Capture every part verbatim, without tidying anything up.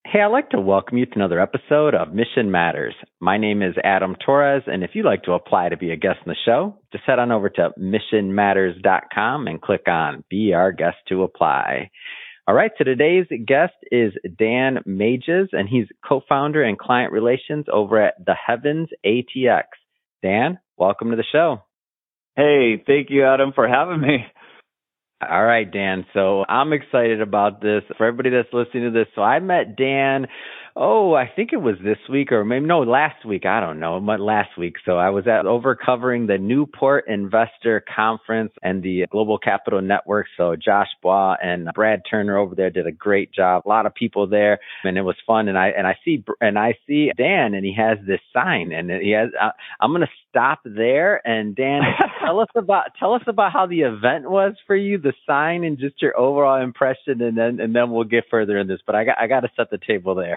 Hey, I'd like to welcome you to another episode of Mission Matters. My name is Adam Torres, and if you'd like to apply to be a guest in the show, just head on over to mission matters dot com and click on Be Our Guest to apply. All right, so today's guest is Dan Mages, and he's co-founder and client relations over at The Heavens A T X. Dan, welcome to the show. Hey, thank you, Adam, for having me. All right, Dan. So I'm excited about this. For everybody that's listening to this, so I met Dan, oh, I think it was this week or maybe, no, last week. I don't know, but last week. So I was at over covering the Newport Investor Conference and the Global Capital Network. So Josh Baugh and Brad Turner over there did a great job. A lot of people there, and it was fun. And I and I see and I see Dan, and he has this sign, and he has. Uh, I'm going to stop there. And Dan, tell us about tell us about how the event was for you, the sign, and just your overall impression, and then and then we'll get further in this. But I got I got to set the table there.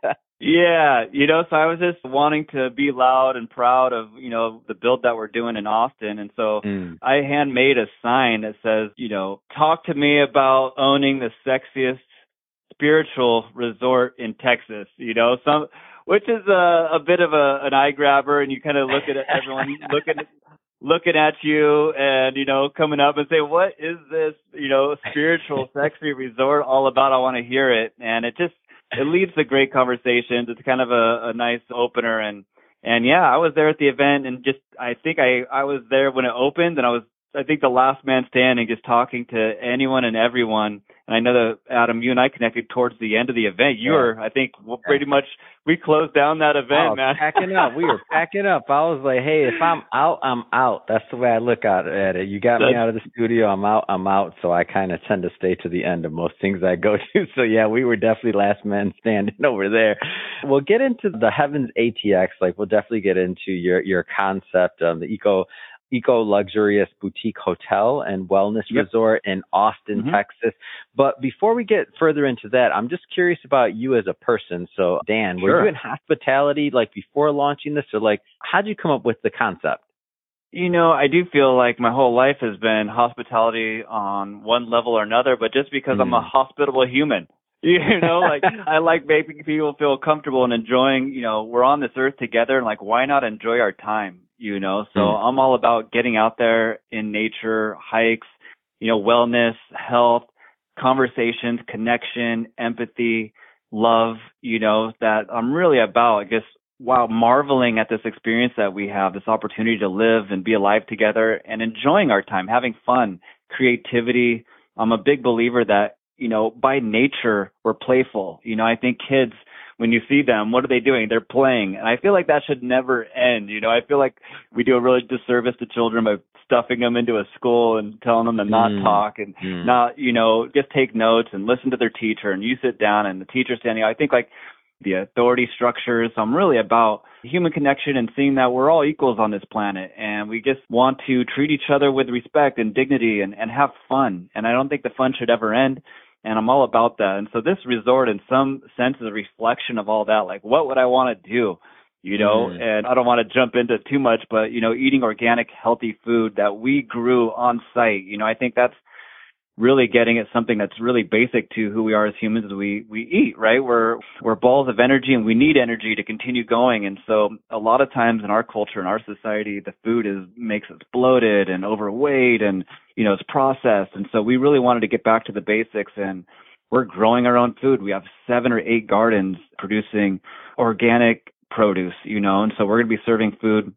Yeah, you know, so I was just wanting to be loud and proud of, you know, the build that we're doing in Austin. And so mm. I handmade a sign that says, you know, talk to me about owning the sexiest spiritual resort in Texas, you know, some, which is a, a bit of a, an eye grabber. And you kind of look at everyone looking at looking at you and, you know, coming up and say, what is this, you know, spiritual, sexy resort all about? I want to hear it. And it just, it leads to great conversations. It's kind of a, a nice opener. And, and yeah, I was there at the event, and just, I think I, I was there when it opened, and I was, I think the last man standing, just talking to anyone and everyone. And I know that, Adam, you and I connected towards the end of the event. You yeah. were, I think, well, pretty much, we closed down that event, oh, man. Packing up. We were packing up. I was like, hey, if I'm out, I'm out. That's the way I look at it. You got me out of the studio. I'm out, I'm out. So I kind of tend to stay to the end of most things I go to. So yeah, we were definitely last man standing over there. We'll get into the Heavens A T X. Like, we'll definitely get into your, your concept of the eco eco-luxurious boutique hotel and wellness yep. resort in Austin, mm-hmm. Texas. But before we get further into that, I'm just curious about you as a person. So, Dan, sure. were you in hospitality like before launching this, or like how'd you come up with the concept? You know, I do feel like my whole life has been hospitality on one level or another, but just because mm. I'm a hospitable human. You know, like I like making people feel comfortable and enjoying, you know, we're on this earth together, and like, why not enjoy our time? You know, so mm. I'm all about getting out there in nature, hikes, you know, wellness, health, conversations, connection, empathy, love, you know, that I'm really about, I guess, while marveling at this experience that we have, this opportunity to live and be alive together and enjoying our time, having fun, creativity. I'm a big believer that, you know, by nature, we're playful. You know, I think kids, when you see them, what are they doing? They're playing. And I feel like that should never end. You know, I feel like we do a really disservice to children by stuffing them into a school and telling them to not mm. talk and mm. not, you know, just take notes and listen to their teacher, and you sit down and the teacher's standing. I think like the authority structures, I'm really about human connection and seeing that we're all equals on this planet, and we just want to treat each other with respect and dignity and, and have fun. And I don't think the fun should ever end. And I'm all about that. And so this resort, in some sense, is a reflection of all that. Like, what would I want to do? You know, mm. and I don't want to jump into too much, but, you know, eating organic, healthy food that we grew on site. You know, I think that's really getting at something that's really basic to who we are as humans. We we eat, right? We're we're balls of energy, and we need energy to continue going. And so a lot of times in our culture, in our society, the food is makes us bloated and overweight, and, you know, it's processed. And so we really wanted to get back to the basics, and we're growing our own food. We have seven or eight gardens producing organic produce, you know, and so we're going to be serving food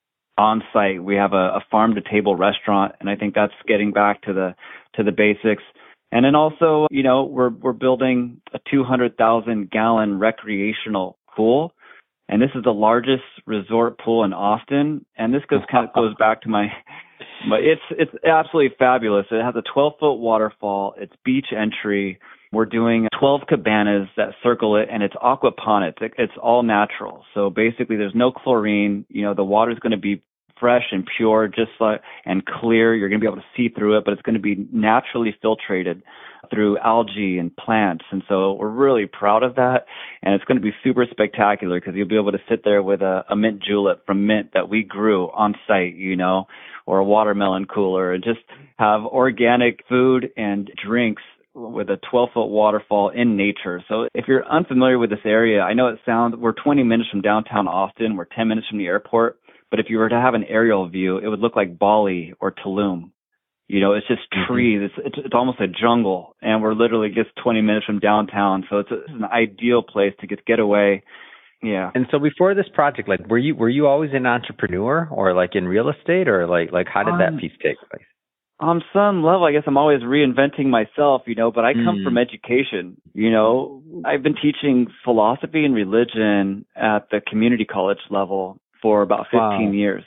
on site. We have a, a farm to table restaurant, and I think that's getting back to the to the basics. And then also, you know, we're we're building a two hundred thousand gallon recreational pool, and this is the largest resort pool in Austin. And this goes kind of goes back to my, my it's it's absolutely fabulous. It has a twelve foot waterfall. It's beach entry. We're doing twelve cabanas that circle it, and it's aquaponics. It, it's all natural. So basically, there's no chlorine. You know, the water's going to be fresh and pure, just like, and clear. You're going to be able to see through it, but it's going to be naturally filtrated through algae and plants. And so we're really proud of that. And it's going to be super spectacular because you'll be able to sit there with a, a mint julep from mint that we grew on site, you know, or a watermelon cooler, and just have organic food and drinks with a twelve foot waterfall in nature. So if you're unfamiliar with this area, I know it sounds, we're twenty minutes from downtown Austin, we're ten minutes from the airport, but if you were to have an aerial view, it would look like Bali or Tulum. You know, it's just trees. It's, it's it's almost a jungle, and we're literally just twenty minutes from downtown. So it's, a, it's an ideal place to get get away. Yeah. And so before this project, like, were you were you always an entrepreneur, or like in real estate, or like like how did um, that piece take place? On some level, I guess I'm always reinventing myself, you know. But I come mm. from education. You know, I've been teaching philosophy and religion at the community college level for about fifteen wow. years.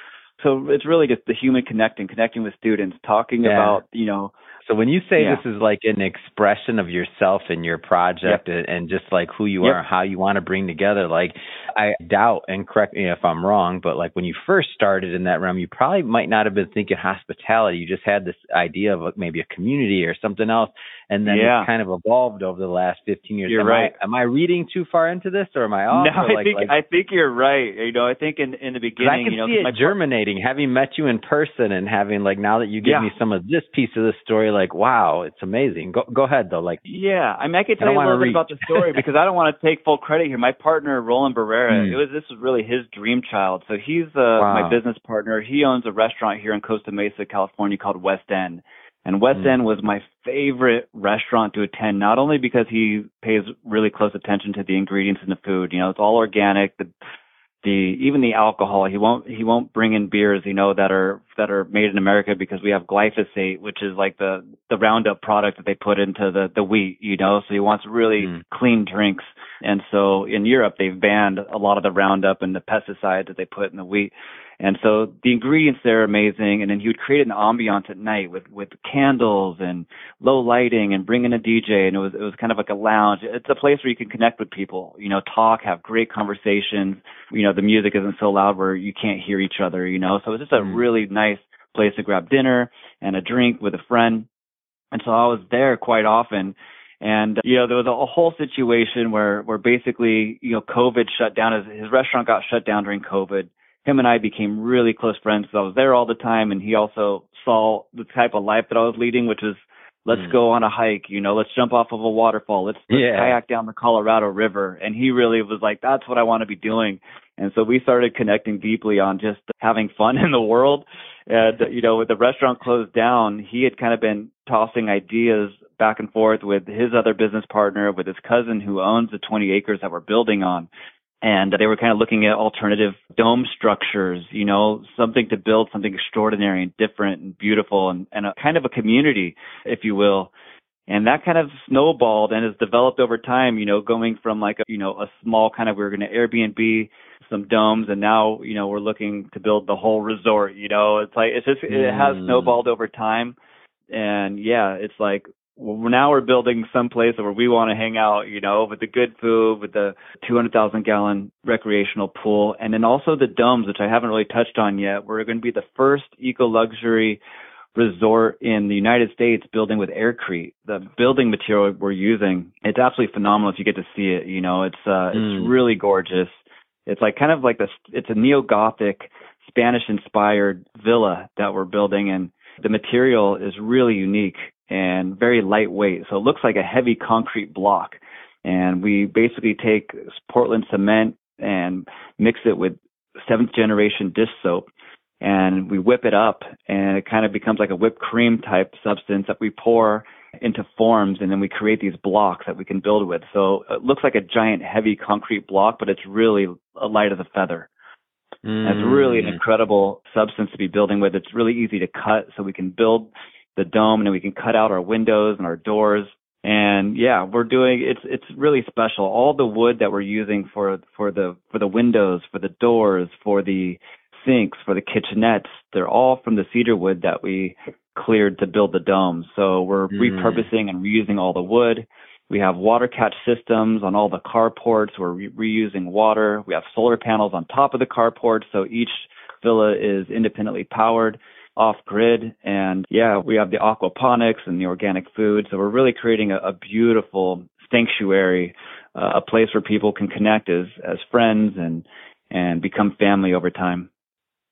So it's really just the human connecting, connecting with students, talking yeah. about, you know. So when you say yeah. this is like an expression of yourself and your project yep. and, and just like who you yep. are, how you want to bring together, like I doubt, and correct me if I'm wrong, but like when you first started in that realm, you probably might not have been thinking hospitality. You just had this idea of maybe a community or something else. And then yeah. it's kind of evolved over the last fifteen years. You're am right. I, am I reading too far into this, or am I off? No, I like, think like, I think you're right. You know, I think in, in the beginning, I can you know, see it my germinating. Par- having met you in person and having like now that you give yeah. me some of this piece of the story, like wow, it's amazing. Go go ahead though. Like yeah, I mean, I can tell I you a little bit about the story because I don't want to take full credit here. My partner Roland Barrera, mm. it was this was really his dream child. So he's uh, wow. my business partner. He owns a restaurant here in Costa Mesa, California called West End. And West mm. End was my favorite restaurant to attend, not only because he pays really close attention to the ingredients in the food. You know, it's all organic. The, the even the alcohol, he won't he won't bring in beers, you know, that are that are made in America because we have glyphosate, which is like the the Roundup product that they put into the the wheat. You know, so he wants really mm. clean drinks. And so in Europe, they've banned a lot of the Roundup and the pesticides that they put in the wheat. And so the ingredients there are amazing. And then he would create an ambiance at night with, with candles and low lighting and bring in a D J. And it was, it was kind of like a lounge. It's a place where you can connect with people, you know, talk, have great conversations. You know, the music isn't so loud where you can't hear each other, you know, so it was just a really nice place to grab dinner and a drink with a friend. And so I was there quite often. And, you know, there was a whole situation where, where basically, you know, COVID shut down. His, his restaurant got shut down during COVID. Him and I became really close friends because I was there all the time, and he also saw the type of life that I was leading, which is let's mm. go on a hike, you know, let's jump off of a waterfall, let's, let's yeah. kayak down the Colorado River. And he really was like, that's what I want to be doing. And so we started connecting deeply on just having fun in the world. And, you know, with the restaurant closed down, he had kind of been tossing ideas back and forth with his other business partner, with his cousin who owns the twenty acres that we're building on. And they were kind of looking at alternative dome structures, you know, something to build something extraordinary and different and beautiful and, and a kind of a community, if you will. And that kind of snowballed and has developed over time, you know, going from like, a, you know, a small kind of, we were going to Airbnb some domes, and now, you know, we're looking to build the whole resort, you know, it's like, it's just, mm. it has snowballed over time. And yeah, it's like, well, now we're building some place where we want to hang out, you know, with the good food, with the two hundred thousand gallon recreational pool, and then also the domes, which I haven't really touched on yet. We're going to be the first eco-luxury resort in the United States building with aircrete. The building material we're using, it's absolutely phenomenal if you get to see it. You know, it's uh, mm. it's really gorgeous. It's like kind of like this, it's a neo-Gothic, Spanish-inspired villa that we're building, and the material is really unique and very lightweight. So it looks like a heavy concrete block. And we basically take Portland cement and mix it with seventh generation dish soap. And we whip it up, and it kind of becomes like a whipped cream type substance that we pour into forms. And then we create these blocks that we can build with. So it looks like a giant heavy concrete block, but it's really a light as a feather. Mm. It's really an incredible substance to be building with. It's really easy to cut, so we can build the dome, and then we can cut out our windows and our doors. And yeah, we're doing, it's, it's really special. All the wood that we're using for, for the, for the windows, for the doors, for the sinks, for the kitchenettes, they're all from the cedar wood that we cleared to build the dome. So we're mm. repurposing and reusing all the wood. We have water catch systems on all the carports. We're re- reusing water. We have solar panels on top of the carports, so each villa is independently powered, off-grid. And yeah, we have the aquaponics and the organic food. So we're really creating a, a beautiful sanctuary, uh, a place where people can connect as, as friends and, and become family over time.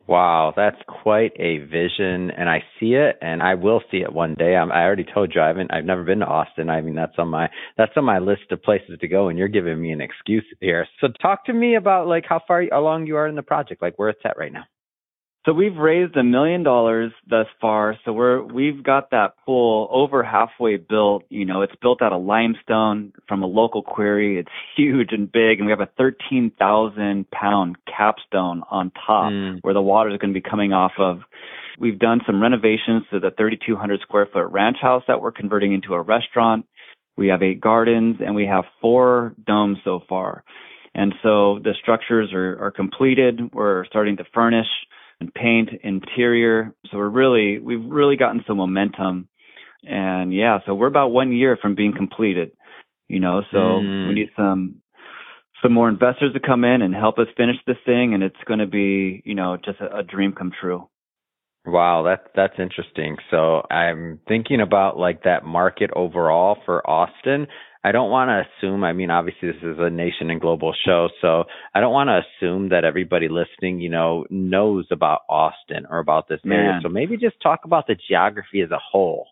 Wow, that's quite a vision, and I see it, and I will see it one day. I'm, I already told you I haven't, I've never been to Austin. I mean, that's on my that's on my list of places to go, and you're giving me an excuse here. So, talk to me about like how far along you are in the project, like where it's at right now. So we've raised a million dollars thus far. So we're we've got that pool over halfway built. You know, it's built out of limestone from a local quarry. It's huge and big, and we have a thirteen thousand pound capstone on top mm. where the water is going to be coming off of. We've done some renovations to the thirty-two hundred square foot ranch house that we're converting into a restaurant. We have eight gardens, and we have four domes so far. And so the structures are, are completed. We're starting to furnish and paint interior. So we're really, we've really gotten some momentum. And yeah, so we're about one year from being completed, you know, so mm. we need some, some more investors to come in and help us finish this thing. And it's going to be, you know, just a, a dream come true. Wow, that's, that's interesting. So I'm thinking about like that market overall for Austin. I don't want to assume, I mean, obviously this is a nation and global show, so I don't want to assume that everybody listening, you know, knows about Austin or about this Man. area. So maybe just talk about the geography as a whole.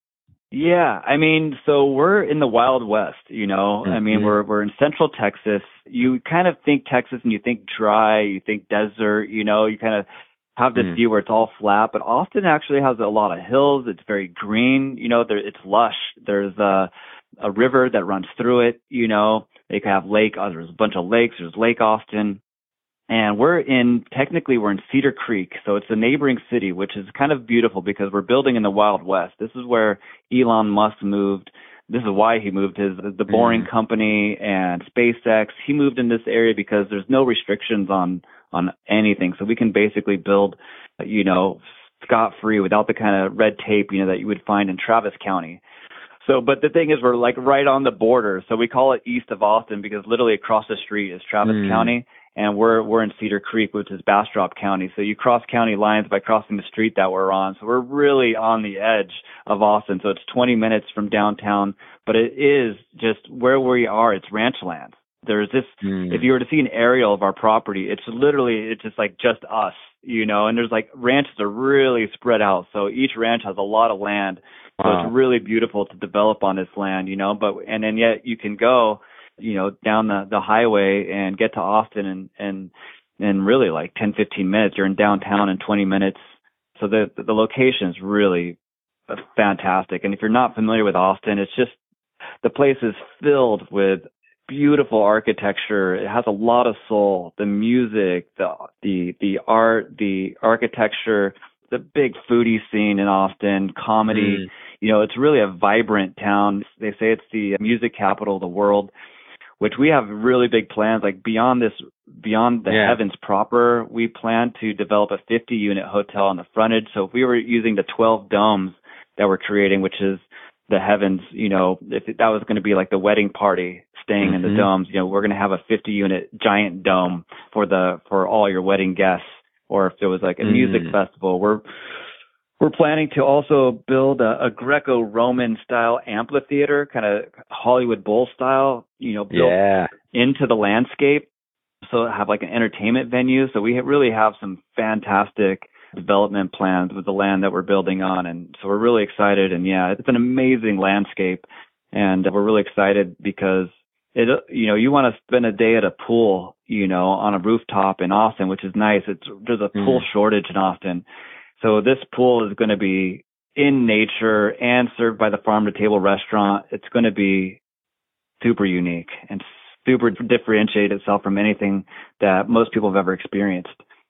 Yeah, I mean, so we're in the Wild West, you know, mm-hmm. I mean, we're, we're in central Texas. You kind of think Texas and you think dry, you think desert, you know, you kind of have this mm. view where it's all flat, but Austin actually has a lot of hills. It's very green, you know, there, it's lush. There's a, a river that runs through it, you know, they could have lake, oh, there's a bunch of lakes, there's Lake Austin, and we're in, technically we're in Cedar Creek, so it's a neighboring city, which is kind of beautiful because we're building in the Wild West. This is where Elon Musk moved. This is why he moved his, the Boring mm. Company and SpaceX. He moved in this area because there's no restrictions on, on anything. So we can basically build, you know, scot-free without the kind of red tape, you know, that you would find in Travis County. So, but the thing is, we're like right on the border. So we call it east of Austin because literally across the street is Travis mm. County, and we're we're in Cedar Creek, which is Bastrop County. So you cross county lines by crossing the street that we're on. So we're really on the edge of Austin. So it's twenty minutes from downtown, but it is just where we are. It's ranch land. There's this, mm. if you were to see an aerial of our property, it's literally, it's just like just us, you know, and there's like ranches are really spread out. So each ranch has a lot of land. So wow. It's really beautiful to develop on this land, you know, but, and then yet you can go, you know, down the, the highway and get to Austin and, and, and really like ten, fifteen minutes. You're in downtown in twenty minutes. So the, the location is really fantastic. And if you're not familiar with Austin, it's just, the place is filled with beautiful architecture. It has a lot of soul. The music, the the the art, the architecture, the big foodie scene in Austin, comedy. Mm. You know, it's really a vibrant town. They say it's the music capital of the world, which we have really big plans. Like beyond this, beyond the yeah. heavens proper, we plan to develop a fifty unit hotel on the frontage. So if we were using the twelve domes that we're creating, which is the heavens, you know, if that was going to be like the wedding party staying mm-hmm. in the domes, you know, we're going to have a fifty unit giant dome for the, for all your wedding guests. Or if there was like a music mm. festival, we're, we're planning to also build a, a Greco-Roman style amphitheater, kind of Hollywood Bowl style, you know, built yeah. into the landscape. So have like an entertainment venue. So we really have some fantastic development plans with the land that we're building on. And so we're really excited. And yeah, it's an amazing landscape. And we're really excited because it, you know, you want to spend a day at a pool, you know, on a rooftop in Austin, which is nice. It's, there's a mm. pool shortage in Austin. So this pool is going to be in nature and served by the farm to table restaurant. It's going to be super unique and super differentiate itself from anything that most people have ever experienced.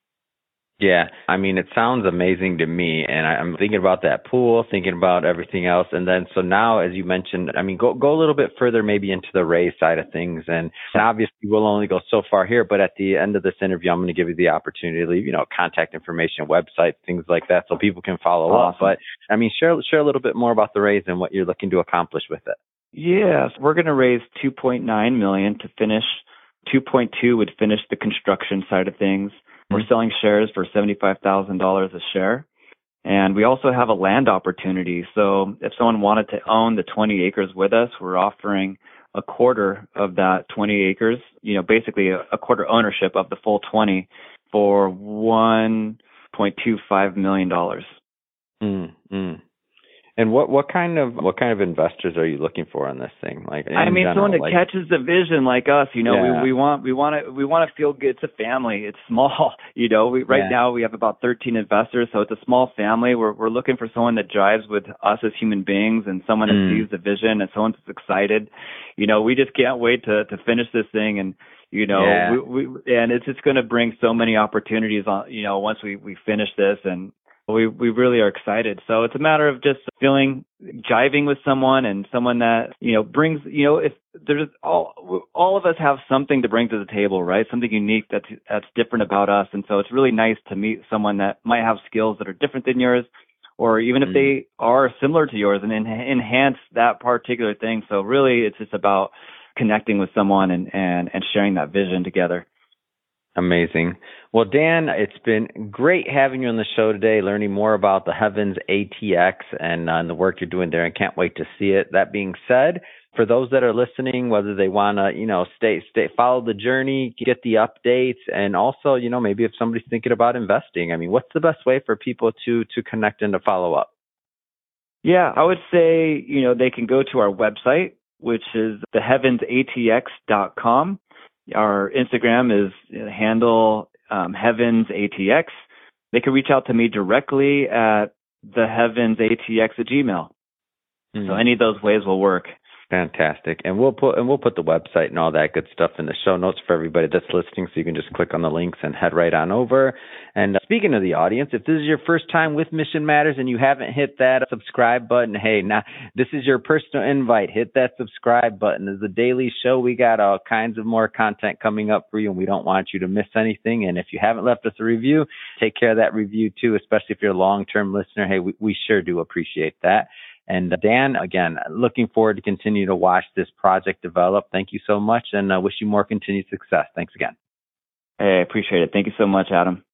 Yeah, I mean, it sounds amazing to me, and I, I'm thinking about that pool, thinking about everything else, and then so now, as you mentioned, I mean, go go a little bit further maybe into the Raise side of things, and, and obviously we'll only go so far here, but at the end of this interview, I'm going to give you the opportunity to leave, you know, contact information, website, things like that, so people can follow awesome. up. But I mean, share share a little bit more about the Raise and what you're looking to accomplish with it. Yes, we're going to raise two point nine million dollars to finish. two point two would finish the construction side of things. We're selling shares for seventy-five thousand dollars a share. And we also have a land opportunity. So if someone wanted to own the twenty acres with us, we're offering a quarter of that twenty acres, you know, basically a, a quarter ownership of the full twenty for one, point two five million dollars. Mm, mm. And what, what kind of what kind of investors are you looking for on this thing? Like, I mean, general, someone that like, catches the vision like us. You know, yeah. we we want we want to we want to feel good. It's a family. It's small. You know, we right yeah. now we have about thirteen investors, so it's a small family. We're we're looking for someone that drives with us as human beings, and someone that Mm. sees the vision, and someone that's excited. You know, we just can't wait to to finish this thing, and you know, Yeah. we, we and it's it's going to bring so many opportunities on. You know, once we we finish this and. We we really are excited. So it's a matter of just feeling, jiving with someone and someone that, you know, brings, you know, if there's all, all of us have something to bring to the table, right? Something unique that's, that's different about us. And so it's really nice to meet someone that might have skills that are different than yours, or even if Mm. they are similar to yours and en- enhance that particular thing. So really it's just about connecting with someone and, and, and sharing that vision together. Amazing. Well, Dan, it's been great having you on the show today, learning more about the Heavens A T X and, uh, and the work you're doing there. I can't wait to see it. That being said, for those that are listening, whether they want to, you know, stay, stay, follow the journey, get the updates, and also, you know, maybe if somebody's thinking about investing, I mean, what's the best way for people to to connect and to follow up? Yeah, I would say, you know, they can go to our website, which is the heavens A T X dot com. Our Instagram is handle um, Heavens A T X. They can reach out to me directly at the Heavens A T X at Gmail. Mm. So any of those ways will work. Fantastic. And we'll put and we'll put the website and all that good stuff in the show notes for everybody that's listening, so you can just click on the links and head right on over. And uh, speaking of the audience, if this is your first time with Mission Matters and you haven't hit that subscribe button, hey, now this is your personal invite. Hit that subscribe button. This is a daily show. We got all kinds of more content coming up for you, and we don't want you to miss anything. And if you haven't left us a review, take care of that review too, especially if you're a long-term listener. Hey, we, we sure do appreciate that. And uh, Dan, again, looking forward to continue to watch this project develop. Thank you so much, and I uh, wish you more continued success. Thanks again. Hey, I appreciate it. Thank you so much, Adam.